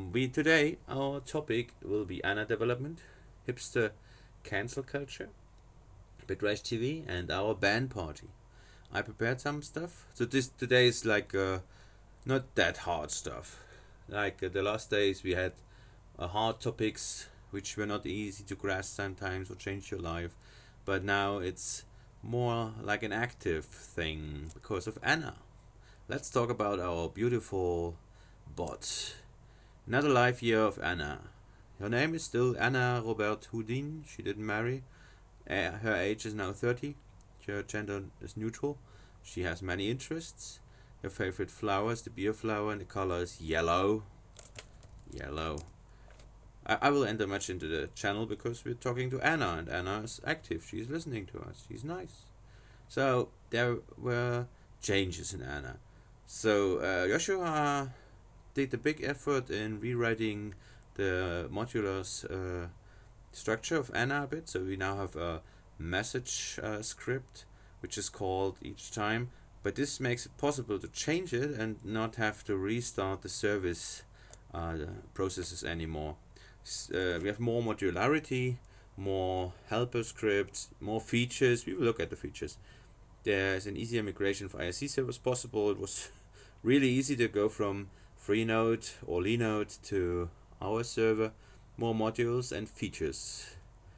We today our topic will be Anna development, hipster cancel culture, Bitrash TV, and our band party. I prepared some stuff. So this today is like not that hard stuff. Like the last days we had hard topics which were not easy to grasp sometimes or change your life, but now it's more like an active thing because of Anna. Let's talk about our beautiful bot. Another life year of Anna. Her name is still Anna Robert Houdin. She didn't marry. Her age is now 30. Her gender is neutral. She has many interests. Her favorite flower is the beer flower, and the color is yellow. Yellow. I will enter much into the channel because we're talking to Anna, and Anna is active. She's listening to us. She's nice. So there were changes in Anna. So Joshua did a big effort in rewriting the modular structure of Anna a bit. So we now have a message script which is called each time. But this makes it possible to change it and not have to restart the service processes anymore. We have more modularity, more helper scripts, more features. We will look at the features. There's an easier migration for IRC servers possible. It was really easy to go from Freenode or Linode to our server, more modules and features.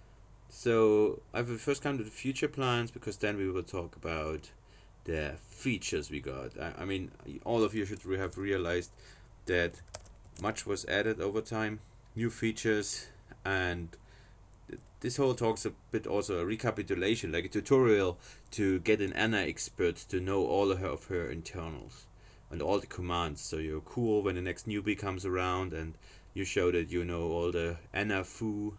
So I will first come to the future plans because then we will talk about the features we got. I mean, all of you should have realized that much was added over time, new features, and this whole talk's a bit also a recapitulation, like a tutorial to get an Anna expert to know all of her internals and all the commands. So you're cool when the next newbie comes around and you show that you know all the Anna foo.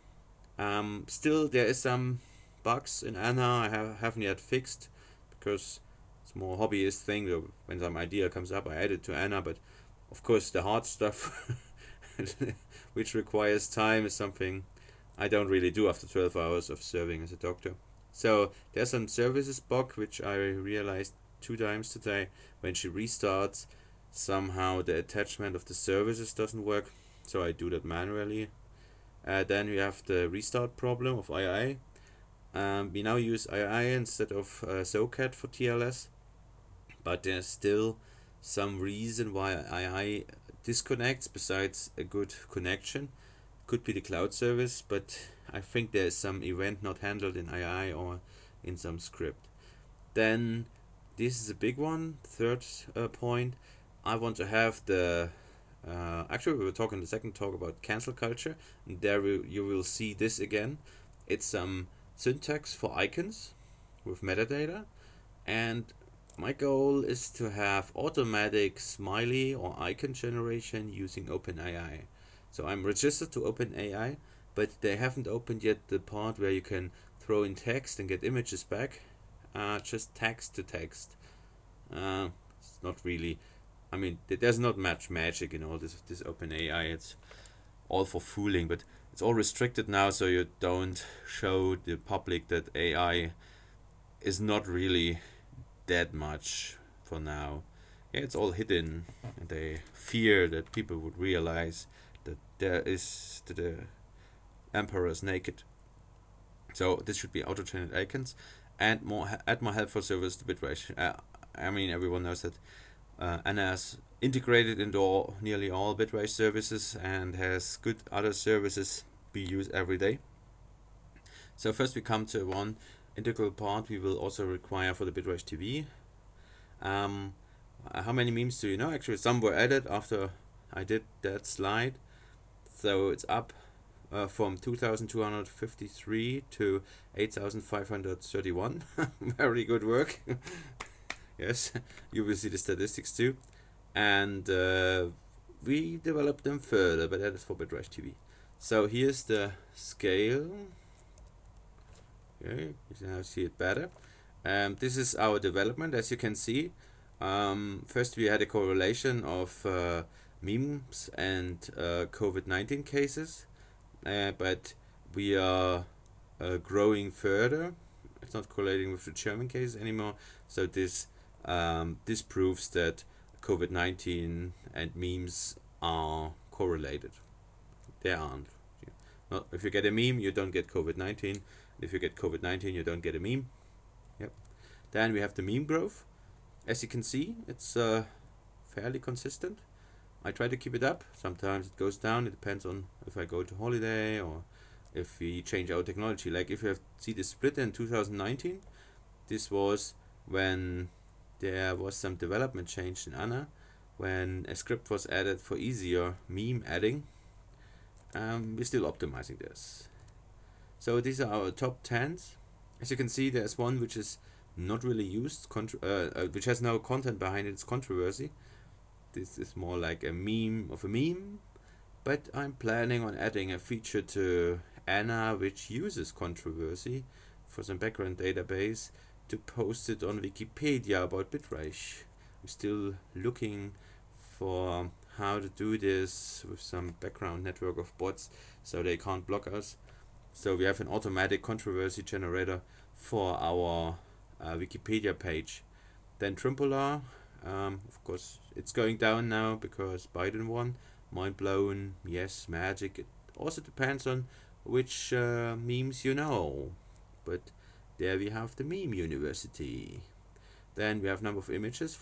Still, there is some bugs in Anna I haven't yet fixed because it's more hobbyist thing. When some idea comes up, I add it to Anna. But of course, the hard stuff, which requires time, is something I don't really do after 12 hours of serving as a doctor. So there's some services bug which I realized 2 times today. When she restarts, somehow the attachment of the services doesn't work, so I do that manually. Then we have the restart problem of II. We now use II instead of SOCAT for TLS, but there's still some reason why II disconnects besides a good connection. Could be the cloud service, but I think there is some event not handled in II or in some script. Then this is a big one. Third point, I want to have the actually we were talking the second talk about cancel culture, and there you will see this again. It's some syntax for icons with metadata, and my goal is to have automatic smiley or icon generation using OpenAI. So I'm registered to OpenAI, but they haven't opened yet the part where you can throw in text and get images back. Just text to text. It's not really. I mean, there's not much magic in all this OpenAI. It's all for fooling, but it's all restricted now, so you don't show the public that AI is not really that much for now. Yeah, it's all hidden, and they fear that people would realize that the emperor is naked. So this should be auto-trained icons, and add more helpful service to Bitrash. I mean, everyone knows that Anna is integrated into nearly all Bitrash services and has good other services we use every day. So first we come to one integral part we will also require for the Bitrash TV. How many memes do you know? Actually, some were added after I did that slide. So it's up from 2,253 to 8,531. Very good work. Yes, you will see the statistics too. And we developed them further, but that is for Bitrash TV. So here's the scale. Okay, you can now see it better. This is our development, as you can see. First, we had a correlation of memes and COVID-19 cases, but we are growing further. It's not correlating with the German cases anymore. So this proves that COVID-19 and memes are correlated. They aren't. Not, if you get a meme, you don't get COVID-19. If you get COVID-19, you don't get a meme. Yep. Then we have the meme growth. As you can see, it's fairly consistent. I try to keep it up. Sometimes it goes down. It depends on if I go to holiday or if we change our technology. Like if you see the split in 2019, this was when there was some development change in Anna, when a script was added for easier meme adding. We're still optimizing this. So these are our top 10s. As you can see, there's one which is not really used, which has no content behind its controversy. This is more like a meme of a meme, but I'm planning on adding a feature to Anna which uses controversy for some background database to post it on Wikipedia about Bitreich. I'm still looking for how to do this with some background network of bots so they can't block us. So we have an automatic controversy generator for our Wikipedia page. Then Trimpolar, of course, it's going down now because Biden won. Mind blown, yes, magic. It also depends on which memes you know. But there we have the meme university. Then we have number of images,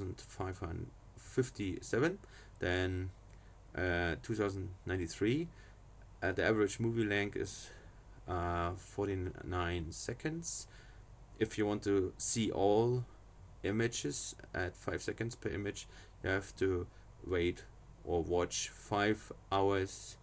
4,557. Then 2093. The average movie length is 49 seconds. If you want to see all images at 5 seconds per image, you have to wait or watch 5 hours,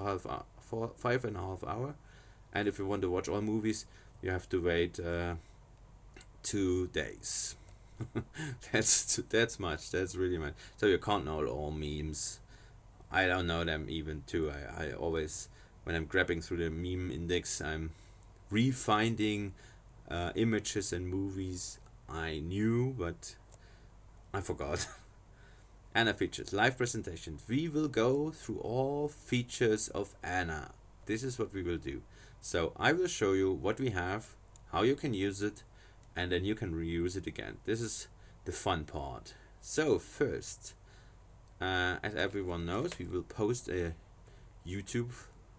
5.5 hours. And if you want to watch all movies, you have to wait 2 days. that's much. That's really much. So you can't know all memes. I don't know them even too. I always, when I'm grabbing through the meme index, I'm refinding images and movies I knew, but I forgot. Anna features, live presentations. We will go through all features of Anna. This is what we will do. So I will show you what we have, how you can use it, and then you can reuse it again. This is the fun part. So first, as everyone knows, we will post a YouTube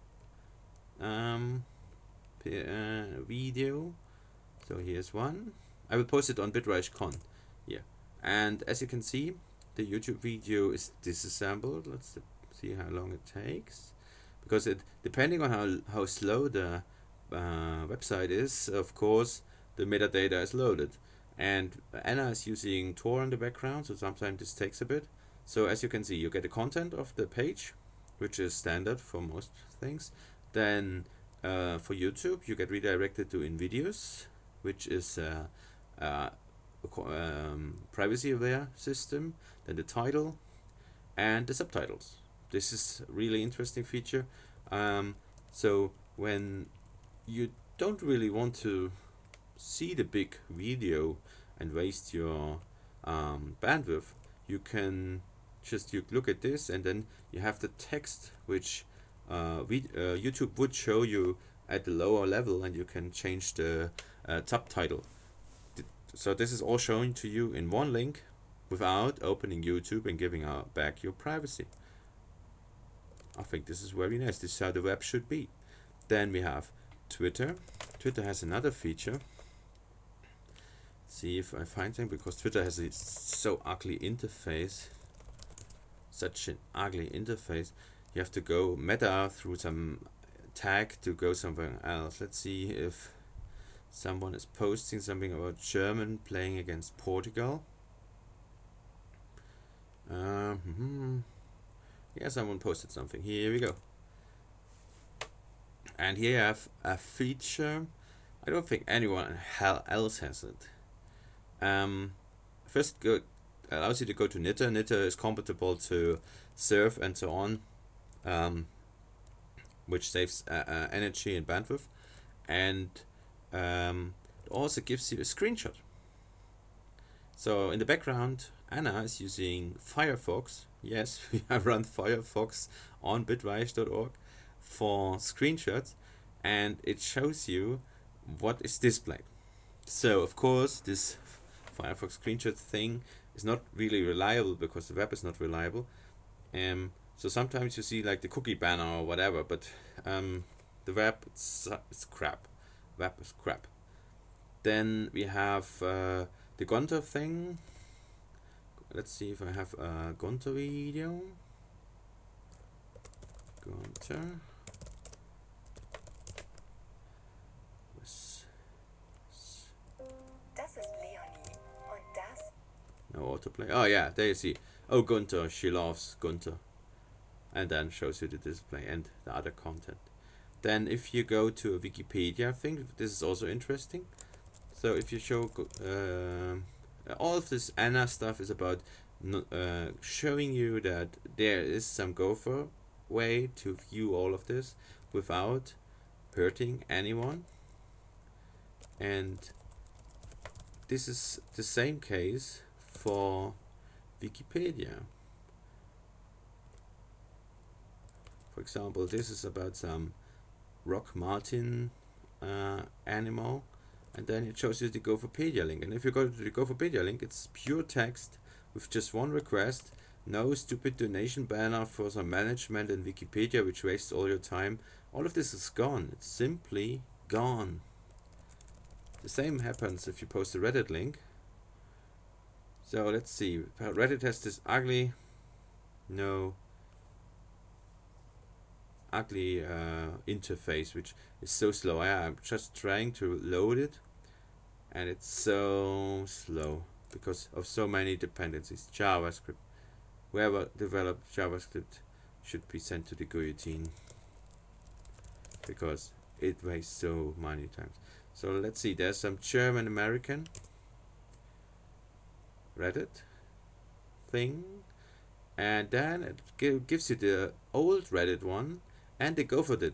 video. So here's one. I will post it on BitreichCon. Yeah. And as you can see, the YouTube video is disassembled. Let's see how long it takes. Because it, depending on how slow the website is, of course, the metadata is loaded. And Anna is using Tor in the background, so sometimes this takes a bit. So as you can see, you get the content of the page, which is standard for most things. Then for YouTube, you get redirected to InVideos, which is privacy aware system. Then the title and the subtitles. This is a really interesting feature. So when you don't really want to see the big video and waste your bandwidth, you can just look at this, and then you have the text which YouTube would show you at the lower level, and you can change the subtitle. So this is all shown to you in one link without opening YouTube and giving back your privacy. I think this is very nice. This is how the web should be. Then we have Twitter. Twitter has another feature. Let's see if I find something, because Twitter has a so ugly interface. Such an ugly interface. You have to go meta through some tag to go somewhere else. Let's see if someone is posting something about German playing against Portugal. Yeah, someone posted something. Here we go. And here I have a feature. I don't think anyone else has it. First, allows you to go to Nitter. Nitter is compatible to Surf and so on, which saves energy and bandwidth. And it also gives you a screenshot. So in the background, Anna is using Firefox. Yes, we run Firefox on bitreich.org for screenshots, and it shows you what is displayed. So of course this Firefox screenshot thing is not really reliable because the web is not reliable. So sometimes you see like the cookie banner or whatever, but the web it's crap. Web is crap. Then we have the Gonto thing. Let's see if I have a Gonto video. Gonto. Das ist Leonie und das. No autoplay. Oh yeah, there you see. Oh, Gunter, she loves Gunter. And then shows you the display and the other content. Then if you go to a Wikipedia thing, this is also interesting. So if you show all of this Anna stuff is about showing you that there is some Gopher way to view all of this without hurting anyone. And this is the same case for Wikipedia. For example, this is about some Rock Martin animal, and then it shows you the Gopherpedia link. And if you go to the Gopherpedia link, it's pure text with just one request. No stupid donation banner for some management in Wikipedia which wastes all your time. All of this is gone. It's simply gone. The same happens if you post a Reddit link. So let's see. Reddit has this ugly interface which is so slow. I'm just trying to load it and it's so slow because of so many dependencies. JavaScript. Whoever developed JavaScript should be sent to the guillotine because it wastes so many times. So let's see, there's some German American Reddit thing, and then it gives you the old Reddit one and the Gopher.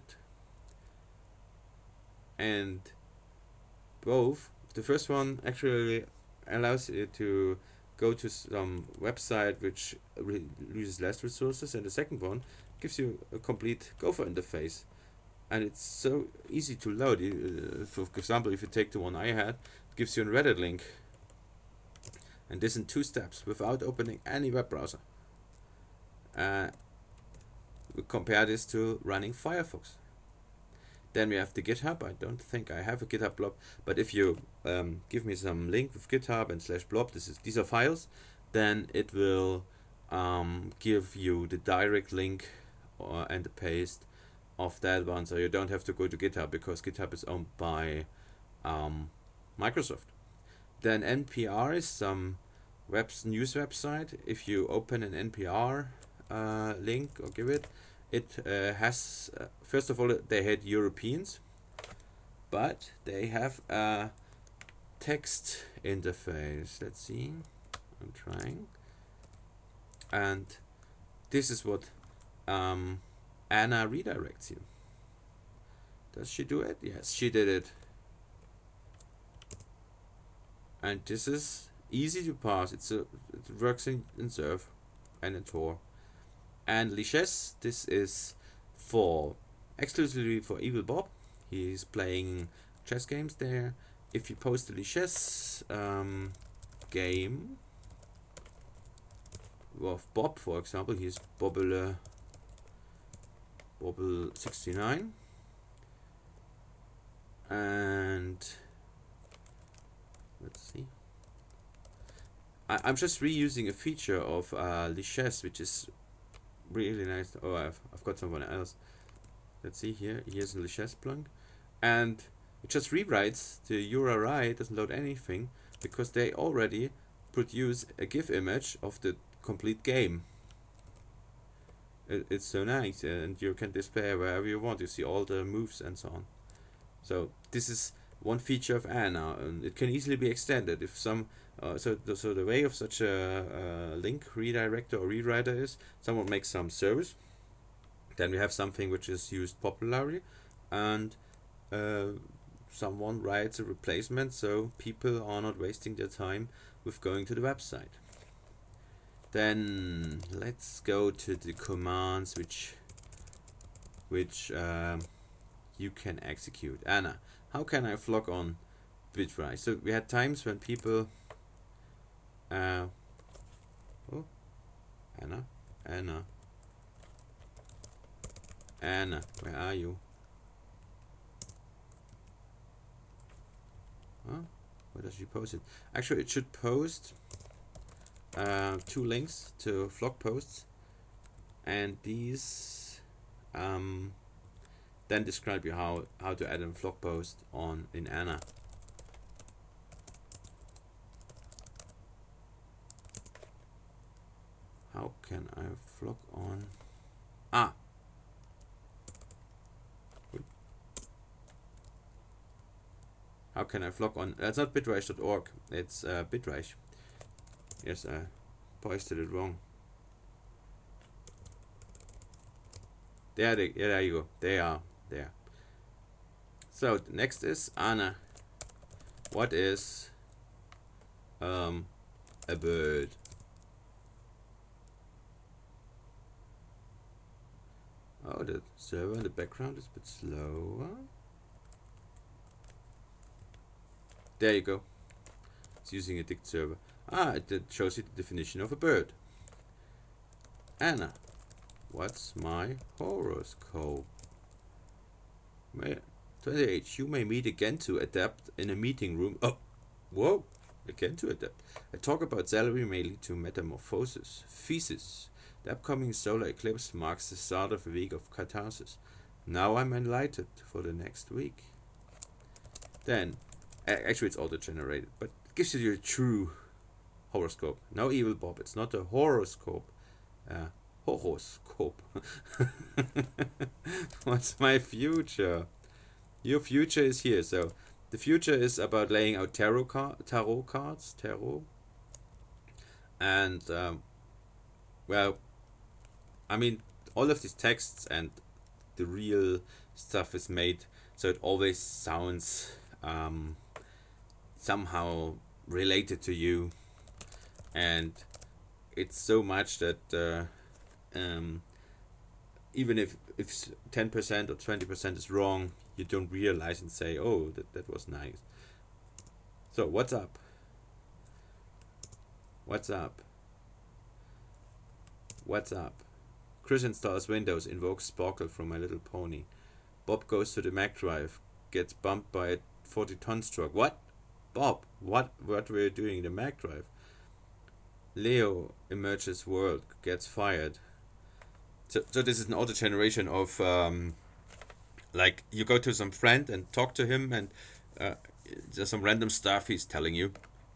And both, the first one actually allows you to go to some website which uses less resources, and the second one gives you a complete Gopher interface. And it's so easy to load. For example, if you take the one I had, it gives you a Reddit link. And this in 2 steps without opening any web browser. We compare this to running Firefox. Then we have the GitHub. I don't think I have a GitHub blob, but if you give me some link with GitHub and /blob, these are files, then it will give you the direct link and the paste of that one, so you don't have to go to GitHub because GitHub is owned by Microsoft. Then NPR is some news website. If you open an NPR link or give it, has first of all they hate Europeans, but they have a text interface. Let's see, I'm trying, and this is what Anna redirects you. Does she do it? Yes, she did it. And this is easy to pass. It works in Surf and in Tor. And Lichess, this is exclusively for Evil Bob. He's playing chess games there. If you post a Lichess game of Bob, for example, here's Bobble 69, and let's see. I'm just reusing a feature of Lichess, which is really nice. Oh, I've got someone else. Let's see here. Here's a Lichess plunk, and it just rewrites the URI. It doesn't load anything because they already produce a GIF image of the complete game. It's so nice, and you can display wherever you want. You see all the moves and so on. So this is one feature of Anna, and it can easily be extended if some. So the way of such a link redirector or rewriter is someone makes some service, then we have something which is used popularly, and someone writes a replacement so people are not wasting their time with going to the website. Then let's go to the commands which you can execute. Anna, how can I flog on Bitrise? So we had times when people Anna, Anna, where are you? Huh? Where does she post it? Actually, it should post 2 links to vlog posts, and these then describe you how to add a vlog post in Anna. How can I vlog on? How can I vlog on? That's not bitreich.org. It's bitreich. Yes, I posted it wrong. There you go. They are there. So next is Anna. What is a bird? Oh, the server in the background is a bit slower. There you go. It's using a dict server. It shows you the definition of a bird. Anna, what's my horoscope? 28. You may meet again to adapt in a meeting room. Oh, whoa! Again to adapt. A talk about salary may lead to metamorphosis. Thesis. The upcoming solar eclipse marks the start of a week of catharsis. Now I'm enlightened for the next week. Then, actually it's auto-generated, but it gives you your true horoscope. No evil Bob, it's not a horoscope. Horoscope. What's my future? Your future is here. So the future is about laying out tarot cards, and well, I mean, all of these texts and the real stuff is made so it always sounds somehow related to you, and it's so much that even if 10% or 20% is wrong, you don't realize and say, oh, that was nice. So what's up? What's up? What's up? Chris installs Windows, invokes Sparkle from My Little Pony. Bob goes to the Mac drive, gets bumped by a 40-ton truck. What? Bob, what were you doing in the Mac drive? Leo emerges world, gets fired. So this is an auto generation of like you go to some friend and talk to him, and there's some random stuff he's telling you.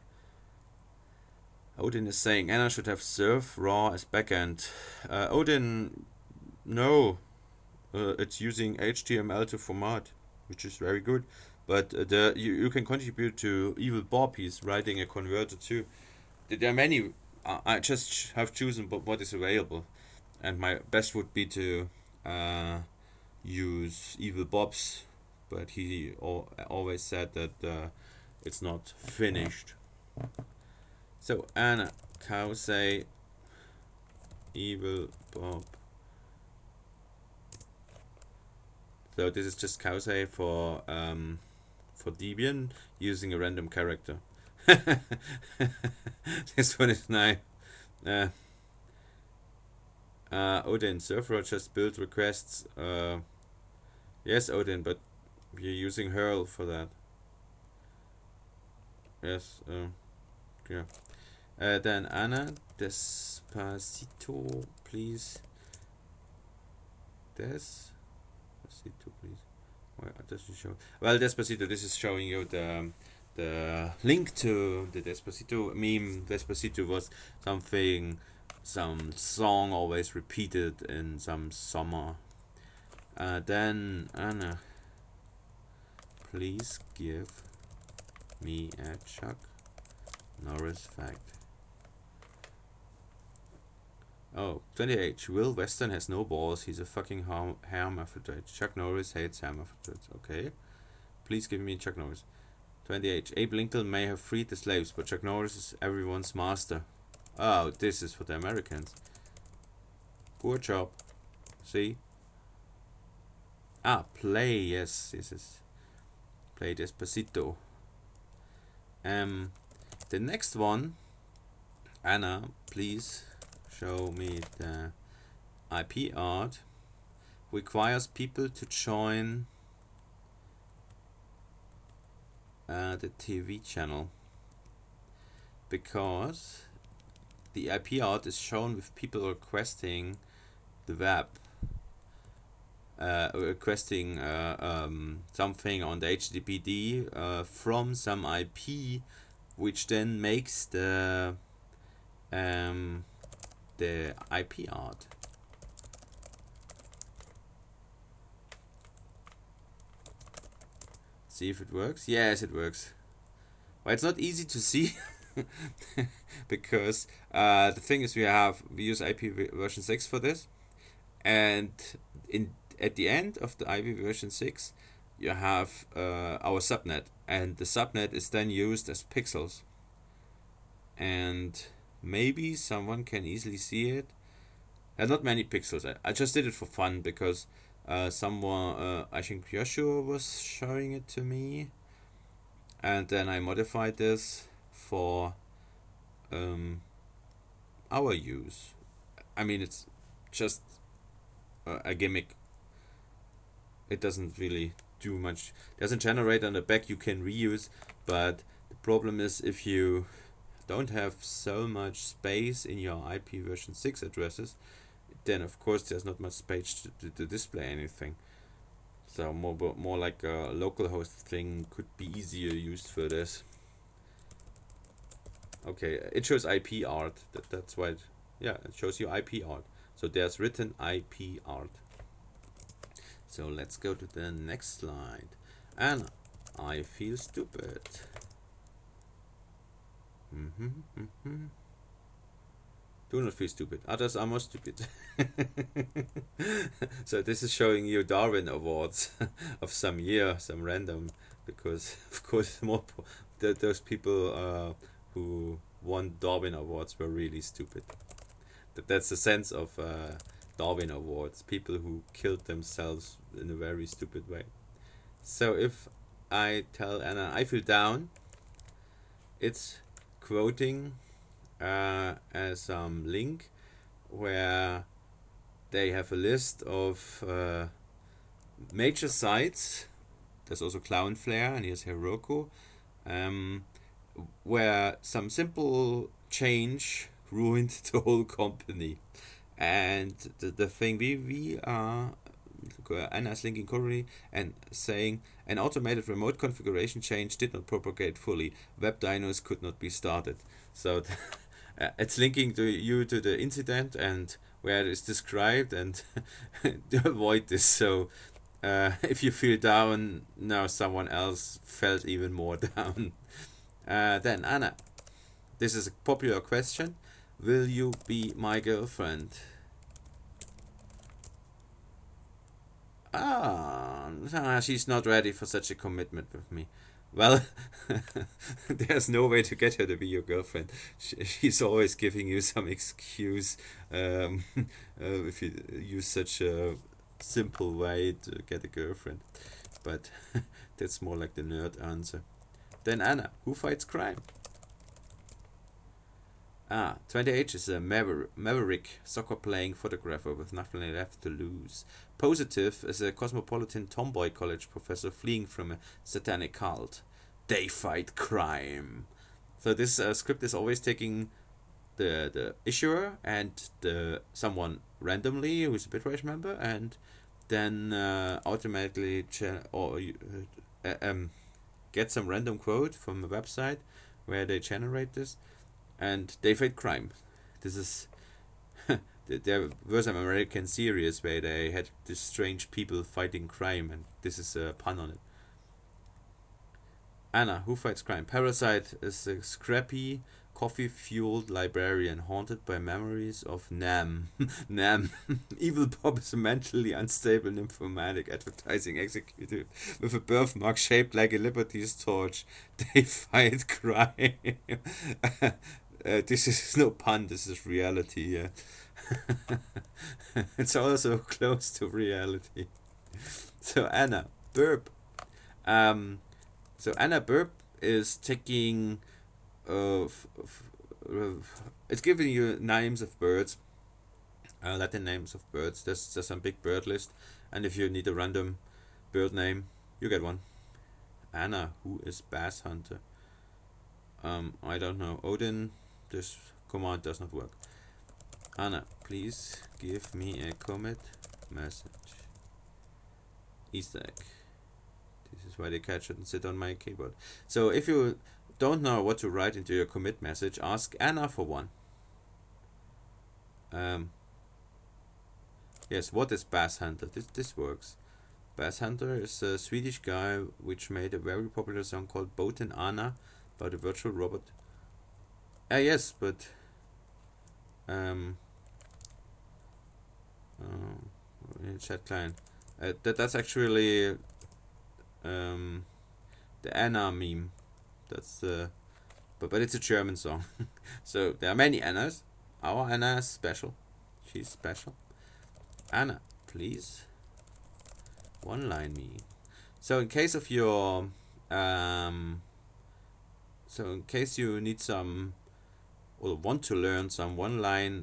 Odin is saying Anna should have serve raw as backend. Odin, no, it's using HTML to format, which is very good. But you can contribute to Evil Bob. He's writing a converter too. There are many. I just have chosen what is available, and my best would be to use Evil Bob's, but he always said that it's not finished. So Anna, Kausei, Evil Bob. So this is just Kausei for Debian using a random character. This one is nice. Odin, server just build requests. Yes, Odin, but you're using Hurl for that. Yes, yeah. Then Anna, Despacito, please. Despacito, please. Why does it show? Well, Despacito, this is showing you the link to the Despacito meme. Despacito was some song always repeated in some summer. Then Anna, please give me a Chuck Norris fact. Oh, 28. Will Weston has no balls. He's a fucking hermaphrodite. Chuck Norris hates hermaphrodites. Okay. Please give me Chuck Norris. 28. Abe Lincoln may have freed the slaves, but Chuck Norris is everyone's master. Oh, this is for the Americans. Poor job. See? Play. Yes, this is play Despacito. The next one, Anna, please show me the IP art. requires people to join the TV channel, because the IP out is shown with people requesting the web, requesting something on the HTTPD from some IP, which then makes the IP art. See if it works. Yes, it works. Well, it's not easy to see because the thing is we use IP version 6 for this, and at the end of the IP version 6 you have our subnet, and the subnet is then used as pixels, and maybe someone can easily see it. Not many pixels. I just did it for fun because someone, I think Joshua was showing it to me, and then I modified this for our use. I mean, it's just a gimmick. It doesn't really do much. It doesn't generate on the back, you can reuse, but the problem is if you don't have so much space in your IP version 6 addresses, then of course there's not much space to display anything. So more like a localhost thing could be easier used for this. Okay, it shows IP art. That's why. It shows you IP art. So there's written IP art. So let's go to the next slide. And I feel stupid. Do not feel stupid. Others are more stupid. So this is showing you Darwin Awards of some year, some random, because of course those people who won Darwin Awards were really stupid. That's the sense of Darwin Awards. People who killed themselves in a very stupid way. So if I tell Anna I feel down, it's quoting as link where they have a list of major sites. There's also Cloudflare, and here's Heroku, where some simple change ruined the whole company. And the thing we are Anna's linking currently and saying an automated remote configuration change did not propagate fully. Web dynos could not be started. So it's linking to the incident and where it is described, and to avoid this. So if you feel down, now someone else felt even more down. Then Anna, this is a popular question. Will you be my girlfriend? She's not ready for such a commitment with me. Well, there's no way to get her to be your girlfriend. She's always giving you some excuse if you use such a simple way to get a girlfriend. But that's more like the nerd answer. Then Anna, who fights crime? 28 is a maverick soccer-playing photographer with nothing left to lose. Positive is a cosmopolitan tomboy college professor fleeing from a satanic cult. They fight crime. So this script is always taking the issuer and someone randomly who's a Bitrage member, and then automatically get some random quote from a website where they generate this. And they fight crime. This is there were some American series where they had these strange people fighting crime, and this is a pun on it. Anna, who fights crime? Parasite is a scrappy, coffee-fueled librarian haunted by memories of Nam. Nam. Evil Bob is a mentally unstable nymphomatic advertising executive with a birthmark shaped like a Liberty's torch. They fight crime. This is no pun, this is reality. Yeah. It's also close to reality. So Anna Burp. So Anna Burp is taking it's giving you names of birds, Latin names of birds. There's some big bird list, And if you need a random bird name, you get one. Anna, who is Bass Hunter? I don't know. Odin, this command does not work. Anna, please give me a commit message. Easter egg. This is why the cat shouldn't sit on my keyboard. So if you don't know what to write into your commit message, ask Anna for one. Yes, what is Bass Hunter? This works. Bass Hunter is a Swedish guy which made a very popular song called Båten Anna about a virtual robot. Yes, but in chat client. That's actually the Anna meme. That's but it's a German song. So there are many Annas. Our Anna is special. She's special. Anna, please one-line me. So in case of your so in case you need some or want to learn some one-line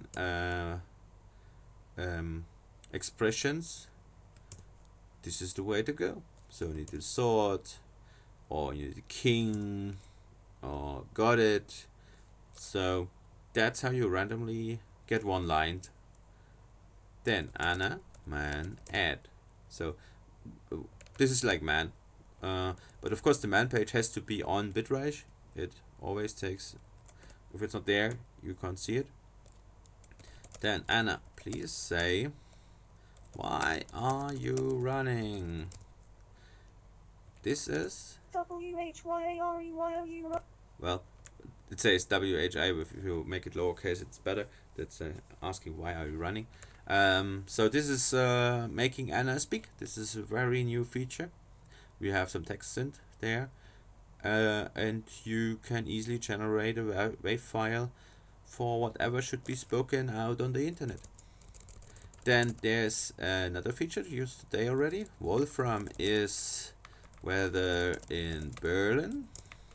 expressions, this is the way to go. So you need the sword, or you need the king, or got it. So that's how you randomly get one-lined. Then Anna, man, add. So this is like man, but of course the man page has to be on Bitrise. It always takes. If it's not there, you can't see it. Then Anna, please say, why are you running? This is WHYAREYOU. Well, it says WHI. If you make it lowercase, it's better. That's asking why are you running. So this is making Anna speak. This is a very new feature. We have some text synth there, and you can easily generate a wave file for whatever should be spoken out on the internet. Then there's another feature used today already. Wolfram is weather in Berlin.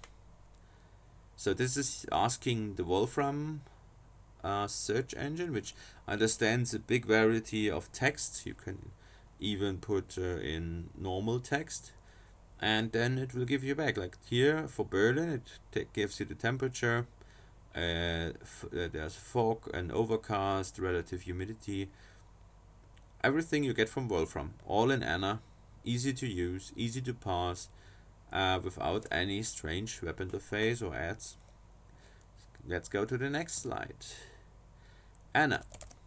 So this is asking the Wolfram search engine, which understands a big variety of text. You can even put in normal text, and then it will give you back. Like here for Berlin, it gives you the temperature. There's fog and overcast, relative humidity. Everything you get from Wolfram, all in Anna, easy to use, easy to parse, without any strange web interface or ads. Let's go to the next slide. Anna,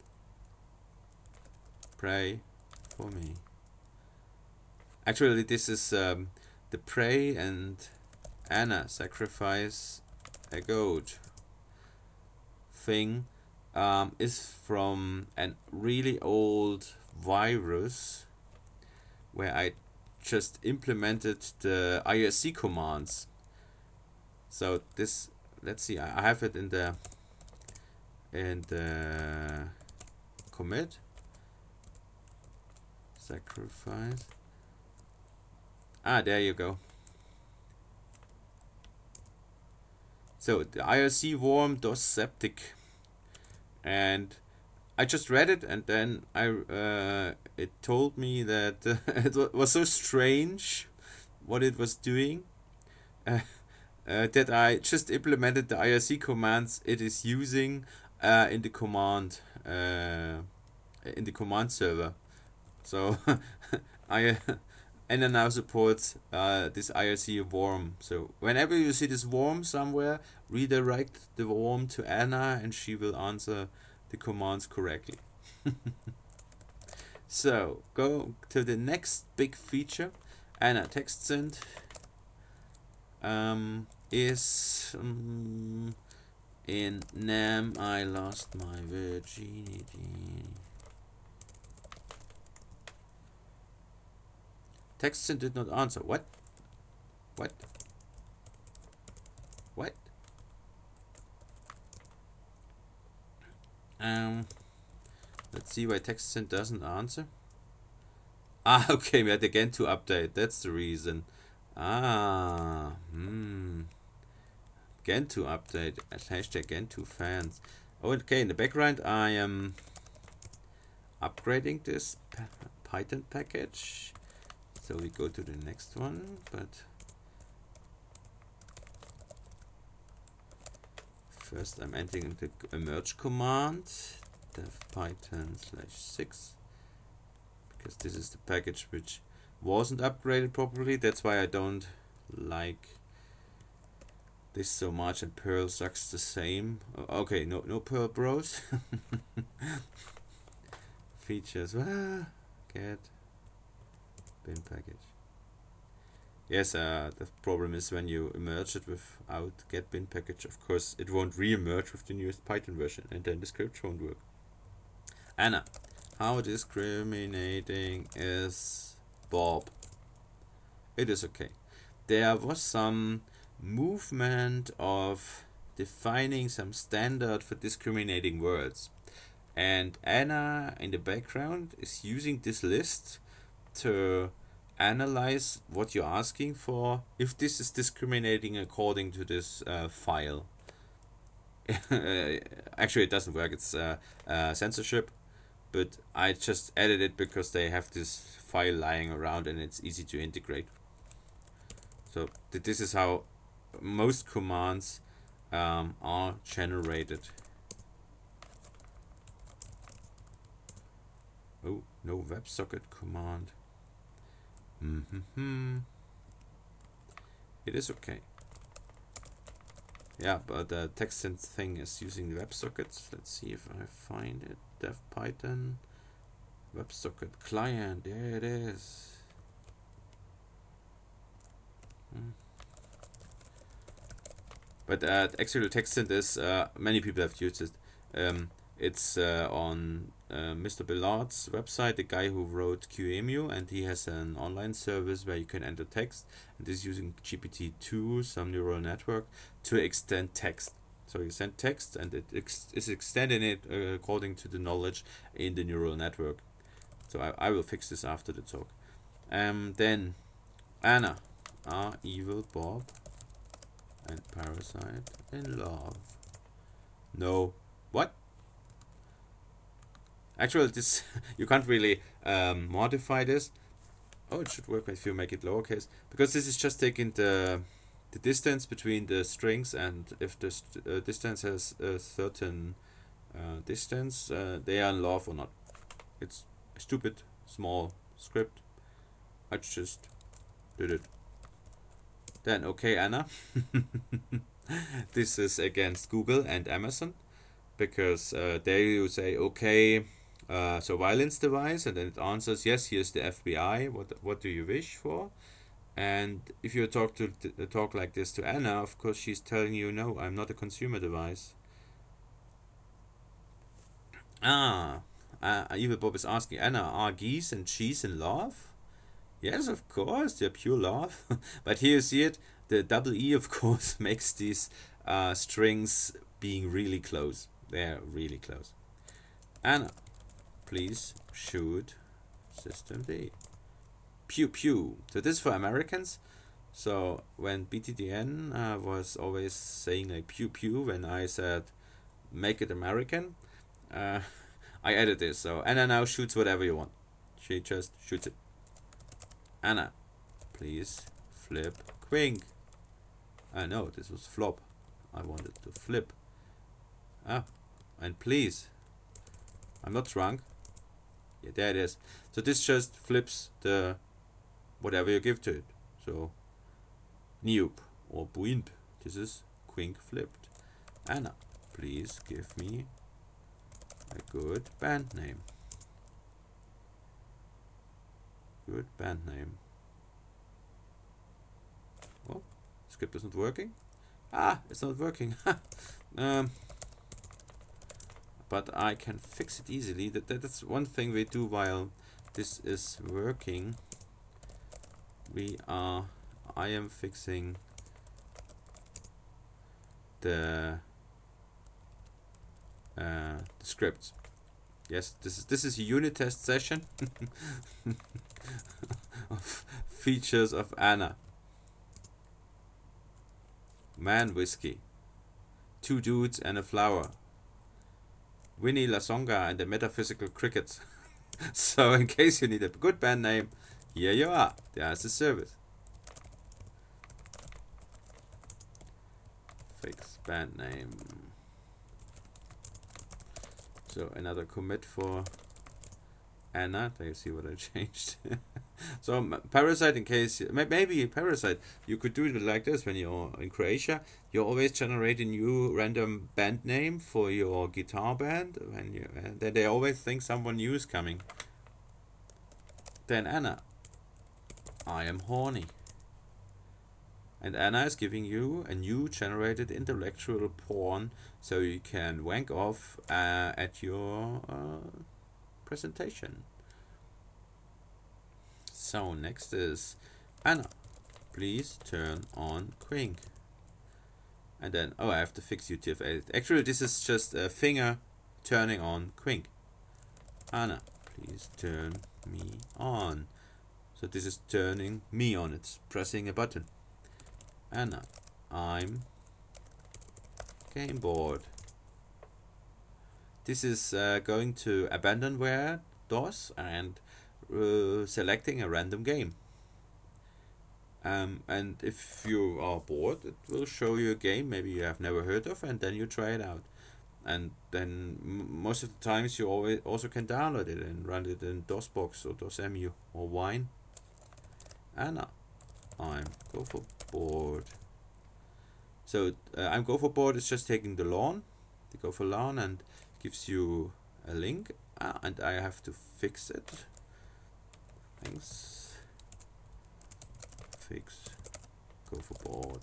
pray for me. Actually, this is the pray and Anna sacrifice a goat thing is from a really old virus where I just implemented the IRC commands. So this, let's see, I have it in the commit sacrifice. There you go. So the IRC worm does septic, and I just read it, and then it told me that it was so strange what it was doing that I just implemented the IRC commands it is using in the command server. So Anna now supports this IRC worm. So whenever you see this worm somewhere, redirect the worm to Anna, and she will answer the commands correctly. So go to the next big feature. Anna text synth is in NAM I lost my virginity. Text synth did not answer. What? What? What? Let's see why text synth doesn't answer. Okay, we had the Gentoo update. That's the reason. Gentoo update. Hashtag Gentoo fans. Okay, in the background I am upgrading this Python package. So we go to the next one, but first I'm entering the merge command, dev python /6, because this is the package which wasn't upgraded properly. That's why I don't like this so much, and Perl sucks the same. Okay, no Perl bros. Features, get bin package. Yes, the problem is when you merge it without get bin package, of course it won't re-emerge with the newest Python version, and then the script won't work. Anna, how discriminating is Bob? It is okay. There was some movement of defining some standard for discriminating words, and Anna in the background is using this list to analyze what you're asking for, if this is discriminating according to this file. Actually it doesn't work, it's censorship, but I just added it because they have this file lying around and it's easy to integrate. So this is how most commands are generated. Oh, no WebSocket command. It is okay. Yeah, but the TextSense thing is using the WebSockets. Let's see if I find it. Dev Python WebSocket client. There it is. But actually, TextSense is many people have used it. It's on Mr. Billard's website, the guy who wrote QEMU, and he has an online service where you can enter text, and this is using GPT-2, some neural network, to extend text. So you send text, and it is extending it according to the knowledge in the neural network. So I will fix this after the talk. Then Anna, are evil Bob and Parasite in love? No. What? Actually, this you can't really modify this. Oh, it should work if you make it lowercase, because this is just taking the distance between the strings, and if the distance has a certain distance, they are in love or not. It's a stupid small script. I just did it. Then okay, Anna. This is against Google and Amazon, because there you say okay, surveillance device, and then it answers yes, here's the FBI, what do you wish for? And if you talk like this to Anna, of course she's telling you, no, I'm not a consumer device. Evil Bob is asking Anna, are geese and cheese in love? Yes, of course, they're pure love. But here you see it, the double E, of course, makes these strings being really close. They're really close. Anna, please shoot system D. Pew pew. So this is for Americans. So when BTDN was always saying like pew pew when I said make it American, I added this. So Anna now shoots whatever you want. She just shoots it. Anna, please flip Quink. No, this was flop. I wanted to flip. And please. I'm not drunk. Yeah, there it is. So this just flips the whatever you give to it. So Neop or Buimp. This is Quink flipped. Anna, please give me a good band name. Good band name. Oh, script isn't working. It's not working. But I can fix it easily. That's one thing we do while this is working. I am fixing the scripts. Yes, this is a unit test session of features of Anna. Man whiskey. 2 dudes and a flower. Winnie Lasonga and the metaphysical crickets. So in case you need a good band name, here you are. There's the service. Fix band name. So another commit for Anna. Do you see what I changed? So Parasite, in case maybe Parasite, you could do it like this. When you're in Croatia, you always generate a new random band name for your guitar band. When you then they always think someone new is coming. Then Anna, I am horny. And Anna is giving you a new generated intellectual porn, so you can wank off at your presentation. So next is Anna, please turn on Quink. And then, oh, I have to fix UTF-8. Actually, this is just a finger turning on Quink. Anna, please turn me on. So this is turning me on. It's pressing a button. Anna, I'm game bored. This is going to abandonware DOS and selecting a random game. And if you are bored, it will show you a game maybe you have never heard of, and then you try it out. And then most of the times you always also can download it and run it in DOSBox or DOSEMU or Wine. Anna, I'm go for board. So I'm go for board is just taking the lawn, the go for lawn, and gives you a link, and I have to fix it. Thanks. Fix go for board.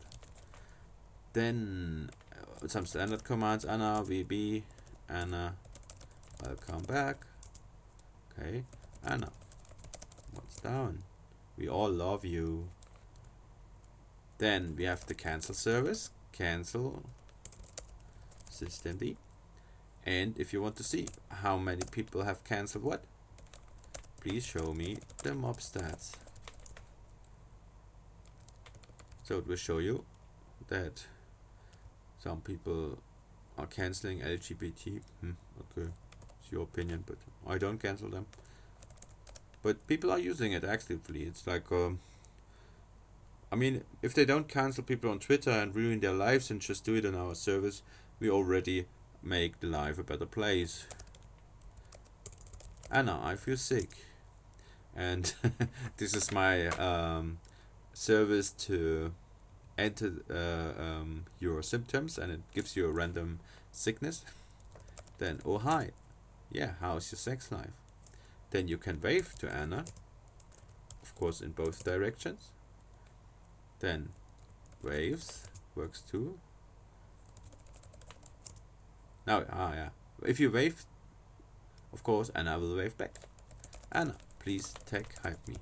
Then some standard commands. Anna VB. Anna, welcome back. Okay, Anna, what's down? We all love you. Then we have the cancel service. Cancel systemd. And if you want to see how many people have cancelled what, please show me the mob stats. So it will show you that some people are cancelling LGBT. Okay, it's your opinion, but I don't cancel them. But people are using it actively. It's like, I mean, if they don't cancel people on Twitter and ruin their lives and just do it on our service, we already make the life a better place. Anna, I feel sick. And this is my service to enter your symptoms, and it gives you a random sickness. Then, oh hi, yeah, how's your sex life? Then you can wave to Anna, of course in both directions. Then waves works too. Now, yeah, if you wave, of course Anna will wave back. Anna, please tag hype me.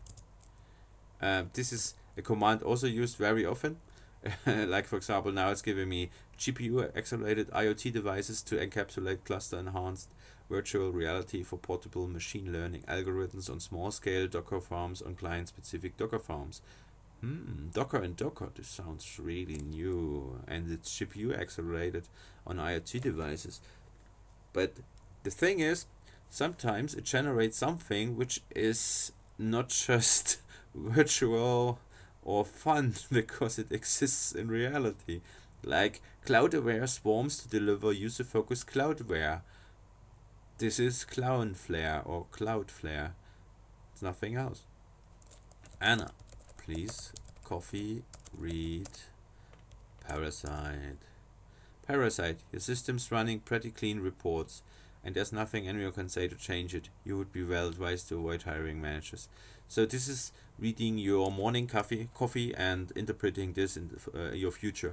This is a command also used very often. Like for example, now it's giving me GPU accelerated IoT devices to encapsulate cluster enhanced virtual reality for portable machine learning algorithms on small scale Docker farms on client specific Docker farms. Docker and Docker, this sounds really new, and it's GPU accelerated on IoT devices. But the thing is, sometimes it generates something which is not just virtual or fun because it exists in reality. Like Cloudaware swarms to deliver user-focused Cloudware. This is Clownflare or Cloudflare. It's nothing else. Anna, please, coffee, read, Parasite. Parasite, your system's running pretty clean reports, and there's nothing anyone can say to change it. You would be well advised to avoid hiring managers. So this is reading your morning coffee and interpreting this in your future.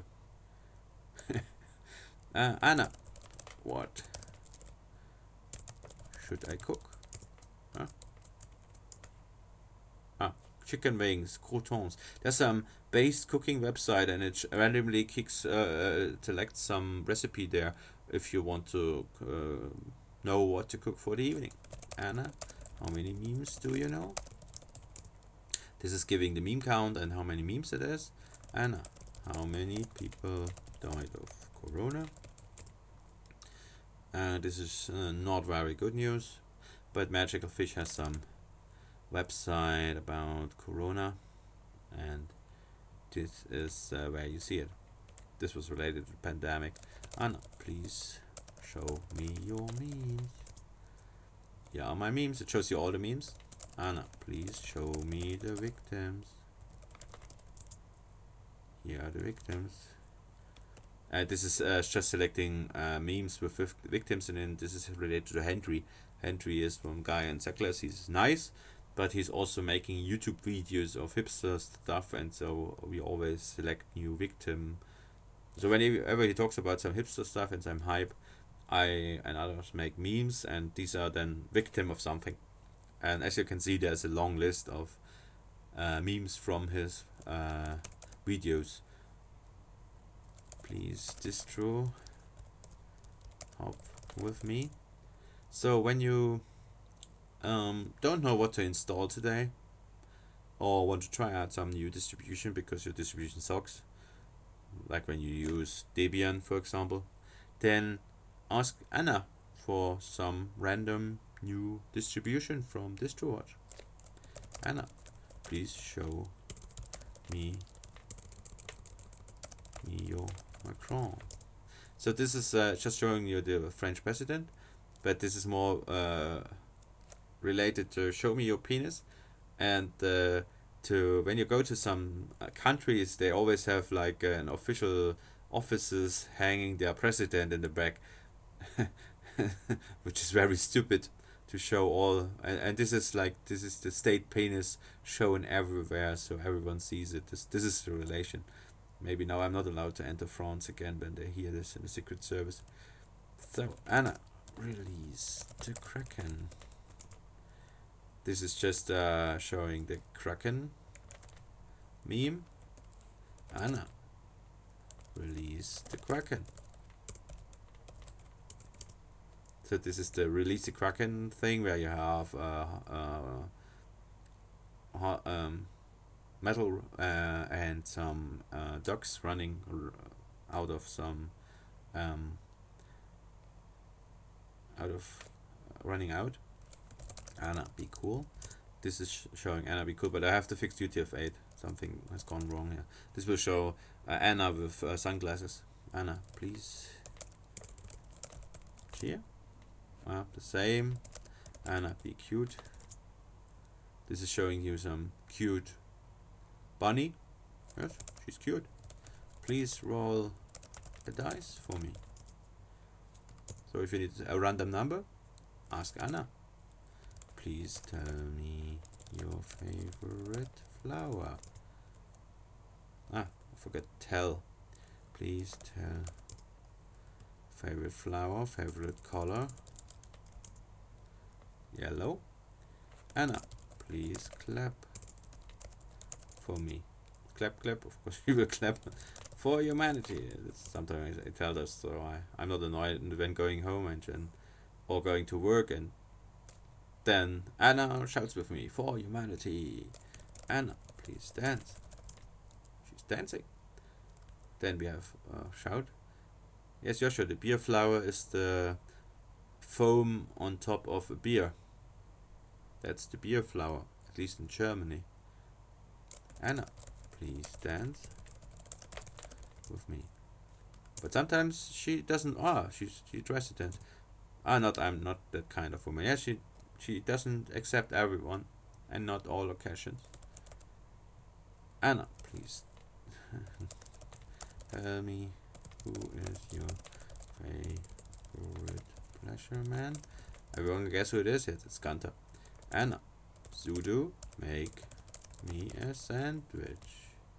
Anna, what should I cook? Huh? Chicken wings, croutons. There's some based cooking website, and it randomly selects some recipe there if you want to know what to cook for the evening. Anna, how many memes do you know? This is giving the meme count and how many memes it is. Anna, how many people died of corona? This is not very good news. but Magical Fish has some website about Corona, and this is where you see it. This was related to the pandemic. Anna, please show me your memes. Here are my memes. It shows you all the memes. Anna, please show me the victims. Here are the victims. This is just selecting memes with victims, and then this is related to Henry. Henry is from Guy and Zekles. He's nice, but he's also making YouTube videos of hipster stuff, and so we always select new victim. So whenever he talks about some hipster stuff and some hype, I and others make memes, and these are then victim of something. And as you can see, there's a long list of memes from his videos. Please distro hop with me. So when you don't know what to install today, or want to try out some new distribution because your distribution sucks, like when you use Debian for example, then ask Anna for some random new distribution from DistroWatch. Anna, please show me your Macron. So this is just showing you the French president, but this is more related to show me your penis, and to when you go to some countries, they always have like an official offices hanging their president in the back, which is very stupid to show all. And this is the state penis shown everywhere, so everyone sees it. This is the relation. Maybe now I'm not allowed to enter France again when they hear this in the Secret Service. So Anna, release the Kraken. This is just showing the Kraken meme. Anna, release the Kraken. So this is the release the Kraken thing where you have metal and some ducks running out of some running out. Anna, be cool. This is showing Anna, be cool, but I have to fix UTF-8. Something has gone wrong here. This will show Anna with sunglasses. Anna, please. Here. The same. Anna, be cute. This is showing you some cute bunny. Yes, she's cute. Please roll the dice for me. So if you need a random number, ask Anna. Please tell me your favorite flower. I forgot tell. Please tell. Favorite flower, favorite color. Yellow. Anna, please clap for me. Clap, clap. Of course, you will clap for humanity. Sometimes I tell us, so I'm not annoyed when going home and or going to work, and then Anna shouts with me for humanity. Anna, please dance. She's dancing. Then we have shout. Yes, Joshua, the beer flower is the foam on top of a beer. That's the beer flower, at least in Germany. Anna, please dance with me. But sometimes she doesn't. She tries to dance. I'm not that kind of woman. Yeah, she doesn't accept everyone, and not all occasions. Anna, please tell me who is your favorite pleasure man. Everyone guess who it is? Yes, it's Gunter. Anna, Sudo, make me a sandwich.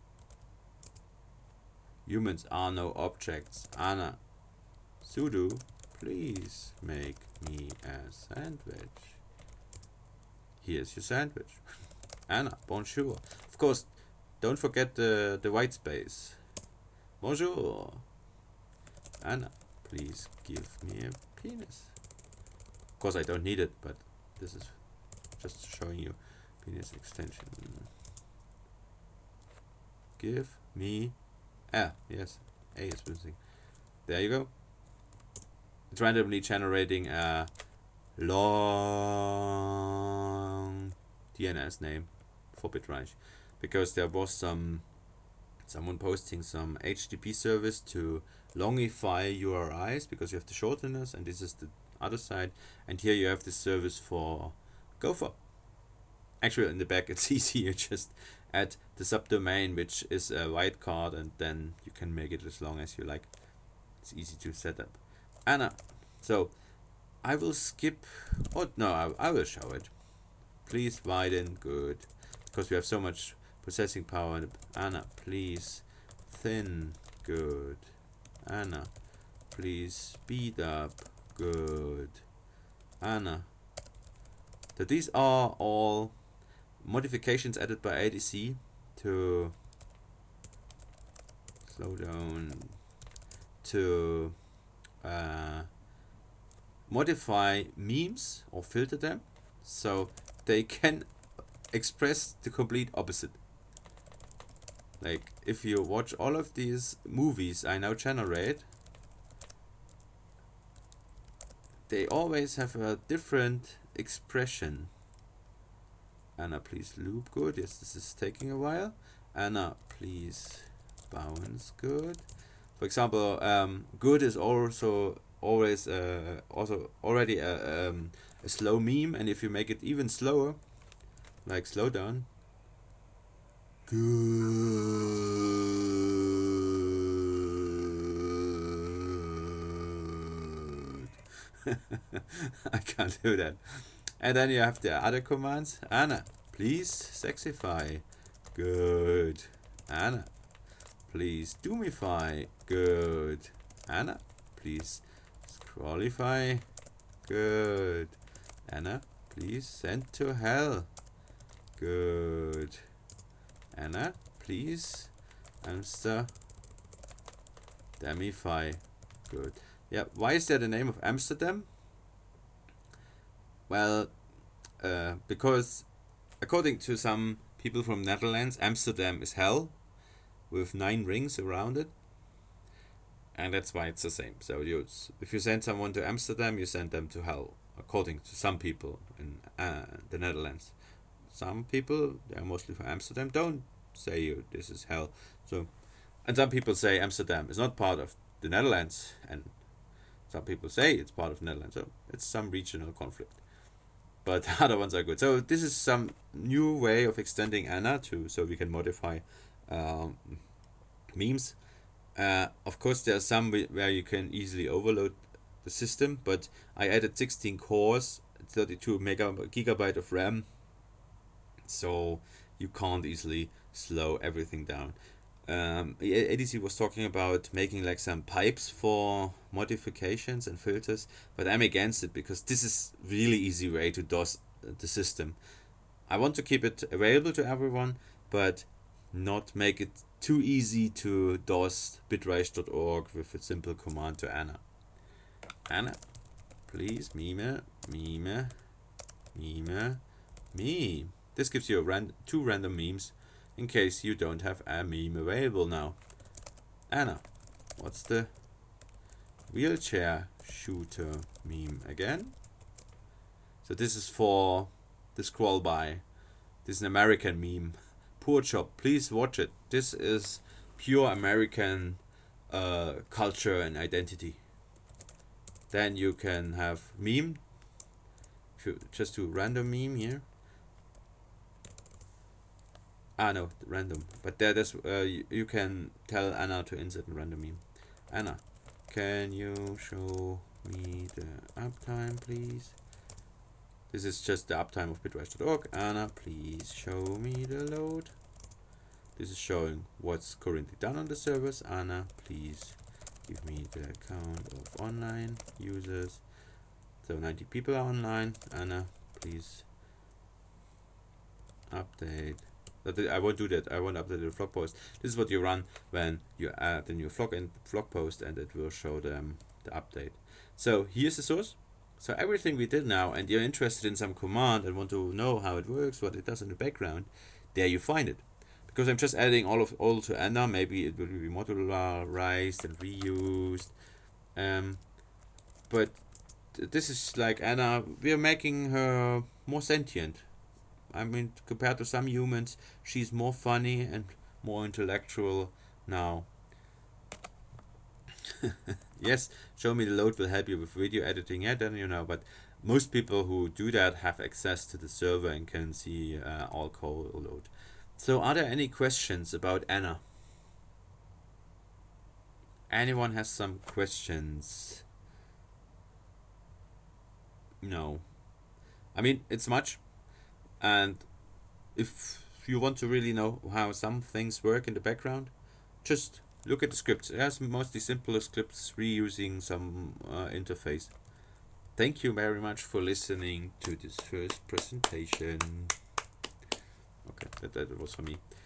Humans are no objects. Anna, Sudo, please make me a sandwich. Here's your sandwich. Anna, bonjour. Of course, don't forget the white space. Bonjour. Anna, please give me a penis. Of course, I don't need it, but this is just showing you penis extension. Give me a. Yes, A is missing. There you go. It's randomly generating a long DNS name for Bitreich, because there was someone posting some HTTP service to longify URIs, because you have the shorteners, and this is the other side, and here you have the service for Gopher. Actually, in the back it's easy, you just add the subdomain, which is a wildcard, and then you can make it as long as you like. It's easy to set up. Anna. So I will skip. Oh no, I will show it. Please widen. Good, because we have so much processing power. Anna, please thin. Good. Anna, please speed up. Good. Anna. So these are all modifications added by ADC to slow down, to modify memes or filter them so they can express the complete opposite. Like if you watch all of these movies I now generate, they always have a different expression. Anna, please loop. Good. Yes, this is taking a while. Anna, please bounce. Good. For example, good is also always also already a slow meme, and if you make it even slower, like slow down. Good. I can't do that. And then you have the other commands. Anna, please sexify. Good. Anna, please doomify. Good. Anna, please scrollify. Good. Anna, please send to hell. Good. Anna, please Amsterdamify. Good. Yeah, why is there the name of Amsterdam? Well, because according to some people from Netherlands, Amsterdam is hell with 9 rings around it, and that's why it's the same. So if you send someone to Amsterdam, you send them to hell, according to some people in the Netherlands. Some people, they're mostly from Amsterdam, don't say this is hell. So, and some people say Amsterdam is not part of the Netherlands, and some people say it's part of the Netherlands. So it's some regional conflict. But the other ones are good. So this is some new way of extending Anna so we can modify memes. Of course, there are some where you can easily overload the system, but I added 16 cores, 32 gigabyte of RAM, so you can't easily slow everything down. ADC was talking about making like some pipes for modifications and filters, but I'm against it because this is really easy way to DOS the system. I want to keep it available to everyone, but not make it too easy to DOS bitreich.org with a simple command to Anna. Anna, please meme. This gives you 2 random memes in case you don't have a meme available now. Anna, what's the wheelchair shooter meme again? So this is for the scroll by. This is an American meme. Poor job, please watch it. This is pure American culture and identity. Then you can have meme. If you just do random meme here. No, random. But there's you can tell Anna to insert a random meme. Anna, can you show me the uptime, please? This is just the uptime of bitreich.org. Anna, please show me the load. This is showing what's currently done on the servers. Anna, please give me the count of online users. So 90 people are online. Anna, please update. I won't do that. I won't update the blog post. This is what you run when you add the new blog post, and it will show them the update. So here's the source. So everything we did now, and you're interested in some command and want to know how it works, what it does in the background, there you find it. Because I'm just adding all to Anna. Maybe it will be modularized and reused. But this is like Anna. We are making her more sentient. I mean, compared to some humans, she's more funny and more intellectual now. Yes, show me the load will help you with video editing. Yeah, then you know. But most people who do that have access to the server and can see all code load. So, are there any questions about Anna? Anyone has some questions? No. I mean, it's much, and if you want to really know how some things work in the background, just look at the scripts. There's mostly simpler scripts reusing some interface. Thank you very much for listening to this first presentation. Okay, that was for me.